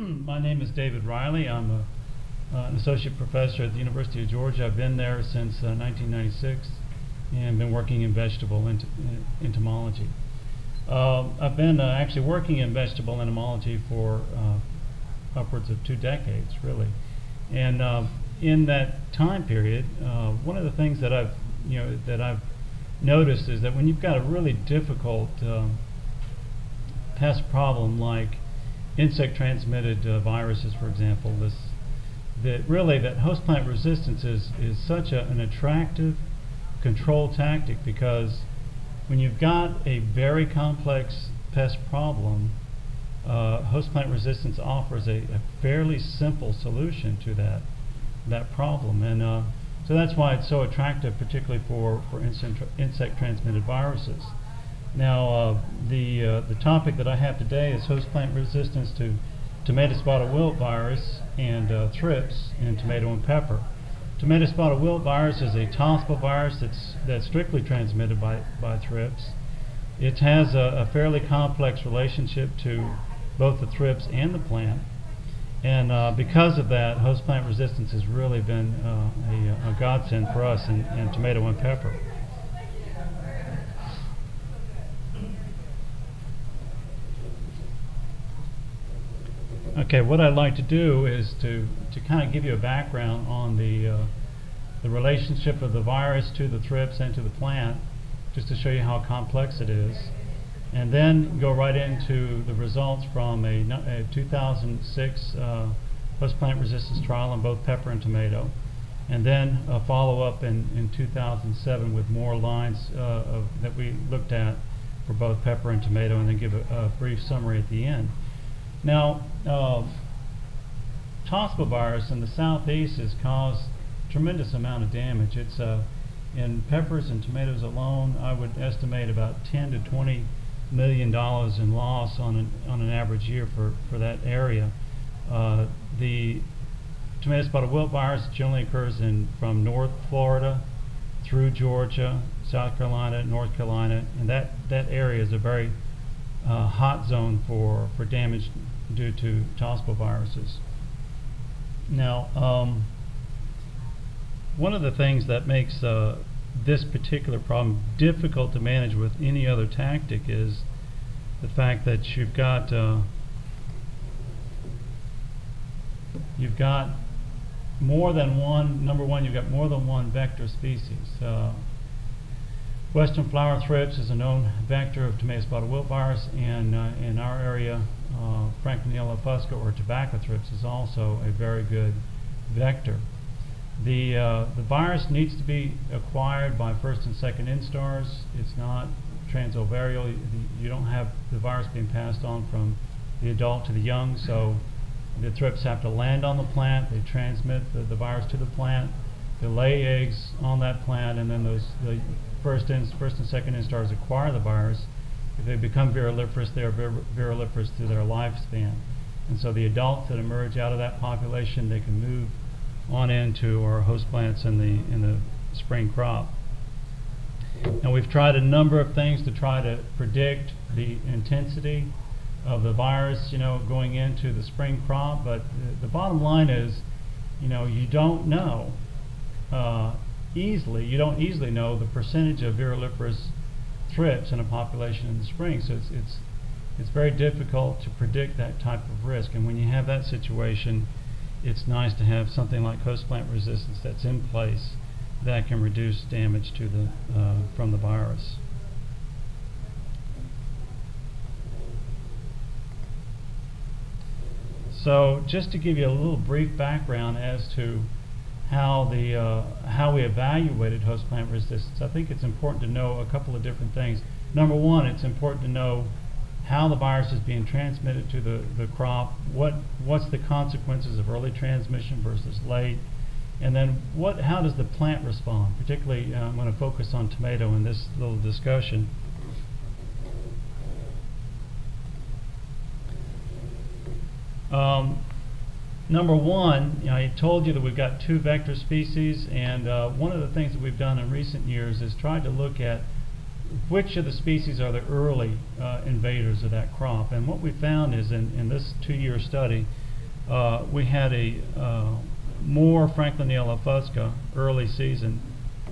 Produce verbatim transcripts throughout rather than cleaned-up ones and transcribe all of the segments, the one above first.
My name is David Riley. I'm a, uh, an associate professor at the University of Georgia. I've been there since uh, nineteen ninety-six and been working in vegetable ent uh, entomology. Uh, I've been uh, actually working in vegetable entomology for uh, upwards of two decades, really. And uh, in that time period, uh, one of the things that I've, you know, that I've noticed is that when you've got a really difficult uh, pest problem like insect transmitted uh, viruses, for example, this that really that host plant resistance is is such a, an attractive control tactic, because when you've got a very complex pest problem, uh, host plant resistance offers a, a fairly simple solution to that that problem, and uh, so that's why it's so attractive, particularly for for insect, insect transmitted viruses. Now, uh, the uh, the topic that I have today is host plant resistance to tomato spotted wilt virus and uh, thrips in tomato and pepper. Tomato spotted wilt virus is a tospal virus that's that's strictly transmitted by by thrips. It has a, a fairly complex relationship to both the thrips and the plant, and uh, because of that, host plant resistance has really been uh, a, a godsend for us in, in tomato and pepper. Okay, what I'd like to do is to, to kind of give you a background on the, uh, the relationship of the virus to the thrips and to the plant, just to show you how complex it is, and then go right into the results from a, a two thousand six uh, host plant resistance trial on both pepper and tomato, and then a follow-up in, in two thousand seven with more lines uh, of, that we looked at for both pepper and tomato, and then give a, a brief summary at the end. Now, uh, tospal virus in the southeast has caused a tremendous amount of damage. It's uh, in peppers and tomatoes alone, I would estimate about ten to twenty million dollars in loss on an on an average year for for that area. Uh, the tomato spotted wilt virus generally occurs in from North Florida through Georgia, South Carolina, North Carolina, and that that area is a very uh, hot zone for for damage due to tospal viruses. Now, um, one of the things that makes uh, this particular problem difficult to manage with any other tactic is the fact that you've got uh, you've got more than one. Number one, you've got more than one vector species. Uh, Western flower thrips is a known vector of tomato spotted wilt virus, and uh, in our area, uh, Franklinella fusca or tobacco thrips is also a very good vector. The uh, the virus needs to be acquired by first and second instars. It's not transovarial. You don't have the virus being passed on from the adult to the young, so the thrips have to land on the plant. They transmit the, the virus to the plant. They lay eggs on that plant, and then those the first in, first and second instars acquire the virus. If they become virulifrous, they are vir virulifrous through their lifespan. And so the adults that emerge out of that population, they can move on into our host plants in the in the spring crop. Now, we've tried a number of things to try to predict the intensity of the virus, you know, going into the spring crop, but the, the bottom line is, you know, you don't know uh, easily, you don't easily know the percentage of virulifrous thrips in a population in the spring. So it's it's it's very difficult to predict that type of risk. And when you have that situation, it's nice to have something like host plant resistance that's in place that can reduce damage to the uh, from the virus. So just to give you a little brief background as to how the uh, how we evaluated host plant resistance, I think it's important to know a couple of different things. Number one, it's important to know how the virus is being transmitted to the, the crop, what what's the consequences of early transmission versus late, and then what how does the plant respond. Particularly, uh, I'm going to focus on tomato in this little discussion. Um, Number one, you know, I told you that we've got two vector species, and uh, one of the things that we've done in recent years is tried to look at which of the species are the early uh, invaders of that crop. And what we found is in, in this two-year study uh, we had a uh, more Franklinella fusca early season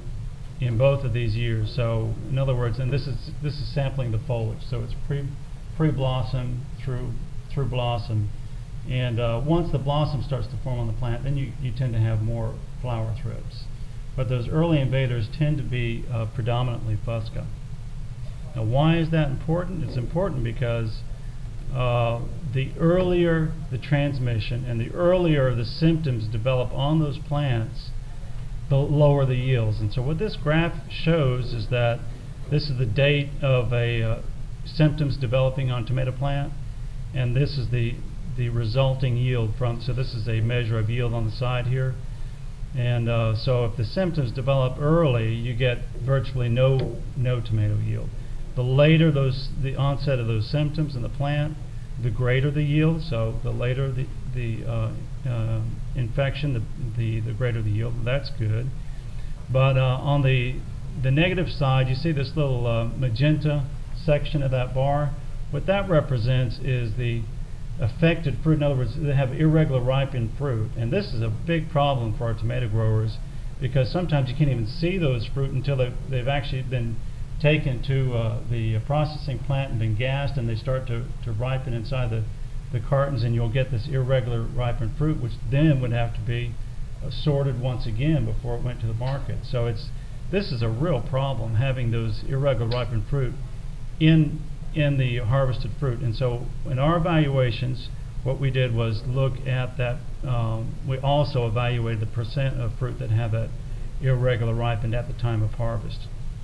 in both of these years. So in other words, and this is this is sampling the foliage, so it's pre pre blossom through through blossom, and uh, once the blossom starts to form on the plant, then you, you tend to have more flower thrips. But those early invaders tend to be uh, predominantly fusca. Now, why is that important? It's important because uh, the earlier the transmission and the earlier the symptoms develop on those plants, the lower the yields. And so what this graph shows is that this is the date of a uh, symptoms developing on tomato plant, and this is the the resulting yield from, so this is a measure of yield on the side here. And uh, so if the symptoms develop early, you get virtually no no tomato yield. The later those the onset of those symptoms in the plant, the greater the yield. So the later the the uh, uh, infection, the, the the greater the yield. That's good. But uh, on the the negative side, you see this little uh, magenta section of that bar. What that represents is the affected fruit. In other words, they have irregular ripened fruit, and this is a big problem for our tomato growers, because sometimes you can't even see those fruit until they've, they've actually been taken to uh, the processing plant and been gassed, and they start to, to ripen inside the, the cartons, and you'll get this irregular ripened fruit, which then would have to be uh, sorted once again before it went to the market. So it's this is a real problem, having those irregular ripened fruit in in the harvested fruit. And so in our evaluations, what we did was look at that. Um, we also evaluated the percent of fruit that have that irregular ripened at the time of harvest.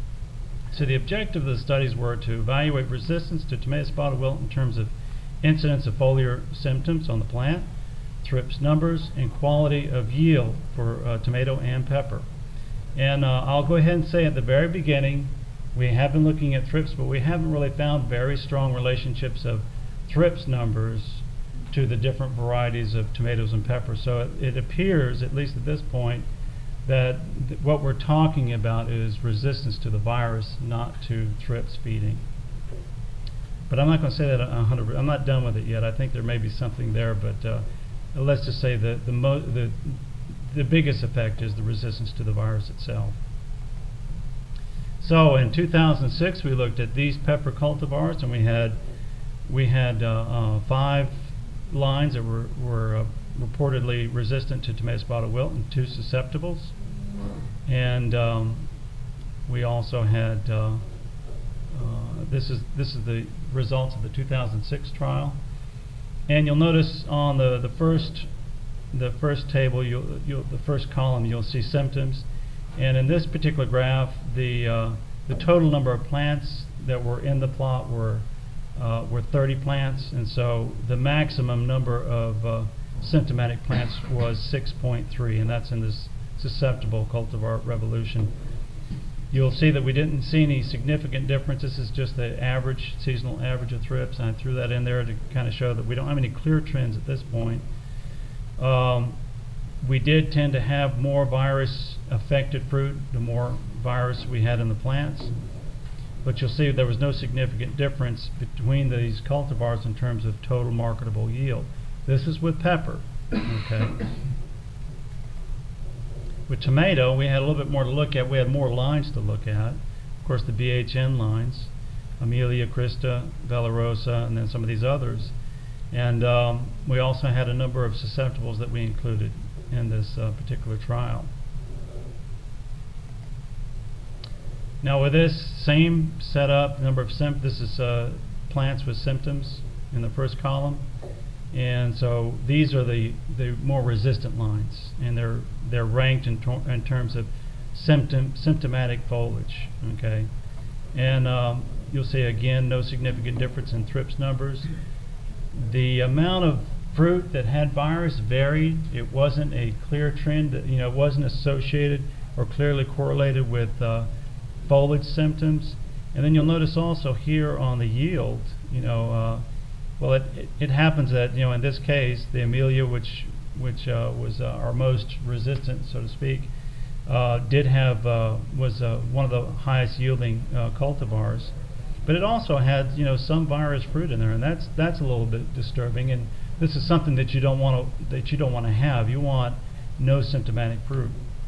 So the objective of the studies were to evaluate resistance to tomato spotted wilt in terms of incidence of foliar symptoms on the plant, thrips numbers, and quality of yield for uh, tomato and pepper. And uh, I'll go ahead and say at the very beginning, we have been looking at thrips, but we haven't really found very strong relationships of thrips numbers to the different varieties of tomatoes and peppers. So it, it appears, at least at this point, that th what we're talking about is resistance to the virus, not to thrips feeding. But I'm not going to say that one hundred percent. I'm not done with it yet. I think there may be something there, but uh, let's just say that the, mo the the biggest effect is the resistance to the virus itself. So in two thousand six, we looked at these pepper cultivars, and we had we had uh, uh, five lines that were, were uh, reportedly resistant to tomato spotted wilt, and two susceptibles. And um, we also had uh, uh, this is this is the results of the two thousand six trial. And you'll notice on the the first the first table, you'll, you'll the first column, you'll see symptoms. And in this particular graph, the uh, the total number of plants that were in the plot were uh, were thirty plants, and so the maximum number of uh, symptomatic plants was six point three, and that's in this susceptible cultivar Revolution. You'll see that we didn't see any significant difference. This is just the average, seasonal average of thrips, and I threw that in there to kind of show that we don't have any clear trends at this point. Um, We did tend to have more virus-affected fruit the more virus we had in the plants. But you'll see there was no significant difference between these cultivars in terms of total marketable yield. This is with pepper. Okay. With tomato, we had a little bit more to look at. We had more lines to look at. Of course, the B H N lines, Amelia, Christa, Velarosa, and then some of these others. And um, we also had a number of susceptibles that we included in this uh, particular trial. Now with this same setup, number of symp this is uh, plants with symptoms in the first column, and so these are the the more resistant lines, and they're they're ranked in, in terms of symptom symptomatic foliage. Okay, and um, you'll see again no significant difference in thrips numbers. The amount of fruit that had virus varied. It wasn't a clear trend. That, you know, it wasn't associated or clearly correlated with uh, foliage symptoms. And then you'll notice also here on the yield, you know, uh, well, it, it it happens that, you know, in this case, the Amelia, which which uh, was uh, our most resistant, so to speak, uh, did have uh, was uh, one of the highest yielding uh, cultivars. but it also had, you know, some virus fruit in there, and that's that's a little bit disturbing. And this is something that you don't want to that you don't want to have. You want no symptomatic fruit.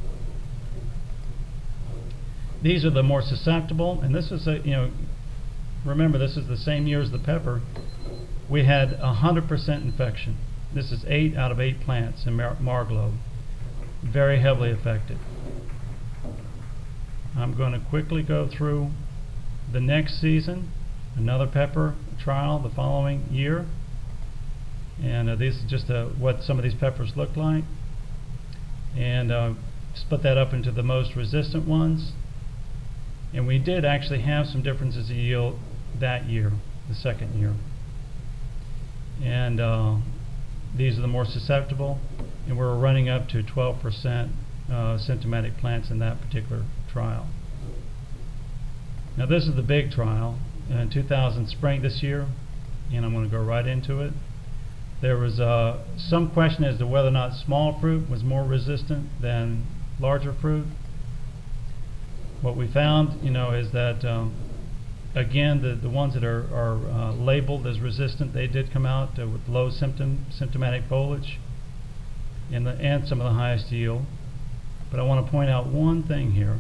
These are the more susceptible, and this is a, you know, remember this is the same year as the pepper. We had a hundred percent infection. This is eight out of eight plants in Mar Marglobe, very heavily affected. I'm going to quickly go through the next season, another pepper trial the following year, and uh, this is just uh, what some of these peppers look like, and uh, split that up into the most resistant ones. And we did actually have some differences in yield that year, the second year. And uh, these are the more susceptible, and we're running up to twelve percent uh, symptomatic plants in that particular trial. Now this is the big trial in two thousand spring this year, and I'm going to go right into it. There was uh, some question as to whether or not small fruit was more resistant than larger fruit. What we found, you know, is that um, again, the the ones that are are uh, labeled as resistant, they did come out uh, with low symptom symptomatic foliage, and the and some of the highest yield. But I want to point out one thing here.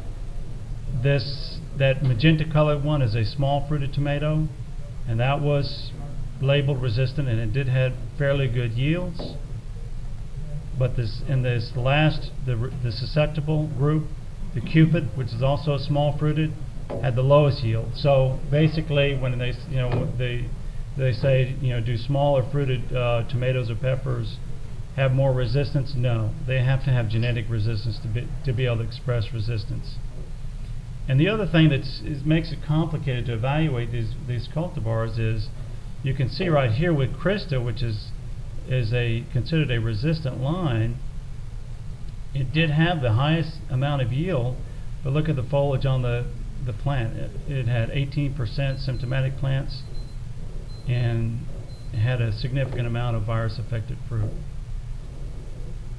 This that magenta colored one is a small fruited tomato, and that was labeled resistant, and it did have fairly good yields. But this in this last the the susceptible group, the Cupid, which is also small fruited, had the lowest yield. So basically, when they you know they they say you know do smaller fruited uh, tomatoes or peppers have more resistance? No, they have to have genetic resistance to be to be able to express resistance. And the other thing that makes it complicated to evaluate these these cultivars is you can see right here with Krista, which is is a considered a resistant line. It did have the highest amount of yield, but look at the foliage on the the plant. It, it had eighteen percent symptomatic plants, and it had a significant amount of virus-affected fruit.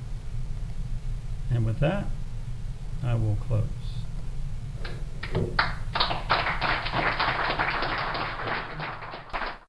And with that, I will close.